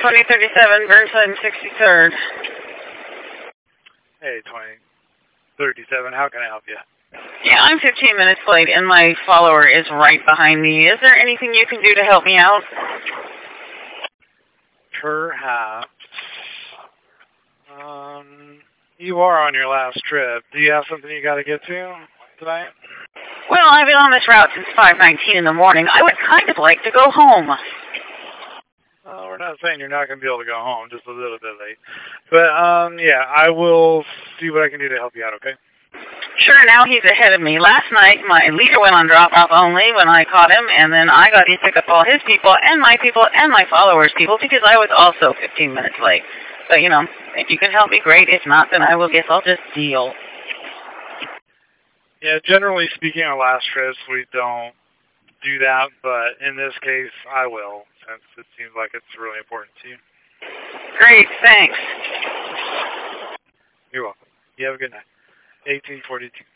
2037, Burnside and 63rd. Hey, 2037, how can I help you? Yeah, I'm 15 minutes late, and my follower is right behind me. Is there anything you can do to help me out? Perhaps. You are on your last trip. Do you have something you got to get to tonight? Well, I've been on this route since 5:19 in the morning. I would kind of like to go home. We're not saying you're not going to be able to go home, just a little bit late. But, yeah, I will see what I can do to help you out, okay? Sure, now he's ahead of me. Last night, my leader went on drop-off only when I caught him, and then I got to pick up all his people and my followers' people because I was also 15 minutes late. But, you know, if you can help me, great. If not, then I will guess I'll just deal. Yeah, generally speaking, on last trips, we don't do that, but in this case, I will, since it seems like it's really important to you. Great, thanks. You're welcome. You have a good night. 1842.